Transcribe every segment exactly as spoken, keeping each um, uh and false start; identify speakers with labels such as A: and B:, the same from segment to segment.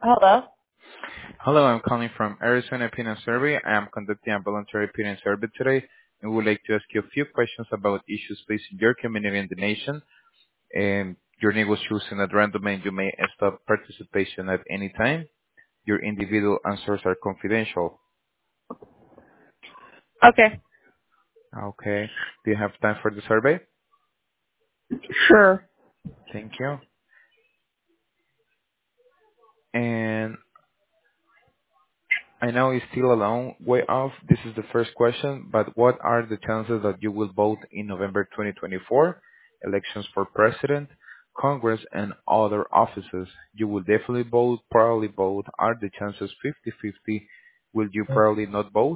A: Hello?
B: Hello, I'm calling from Arizona Opinion Survey. I am conducting a voluntary opinion survey today and would like to ask you a few questions about issues facing your community and the nation. And your name was chosen at random and you may stop participation at any time. Your individual answers are confidential.
A: Okay.
B: Okay. Do you have time for the survey?
A: Sure.
B: Thank you. And I know it's still a long way off. This is the first question, but what are the chances that you will vote in November twenty twenty-four elections for president, Congress, and other offices? You will definitely vote, probably vote. Are the chances fifty-fifty? Will you probably not vote?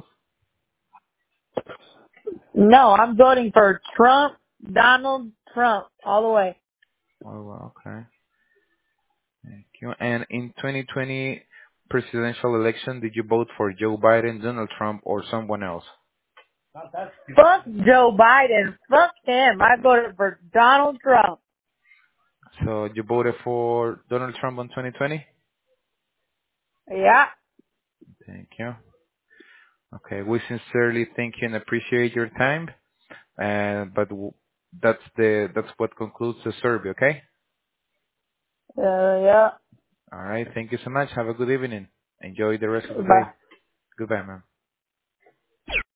A: No, I'm voting for Trump, Donald Trump, all the way.
B: Oh, well, okay. Thank you. And in twenty twenty presidential election, did you vote for Joe Biden, Donald Trump, or someone else?
A: Fuck Joe Biden. Fuck him. I voted for Donald Trump.
B: So you voted for Donald Trump on twenty twenty?
A: Yeah.
B: Thank you. Okay. We sincerely thank you and appreciate your time. Uh, but w- that's the that's what concludes the survey. Okay.
A: Uh, yeah.
B: All right. Thank you so much. Have a good evening. Enjoy the rest of the
A: Bye.
B: day. Goodbye, man.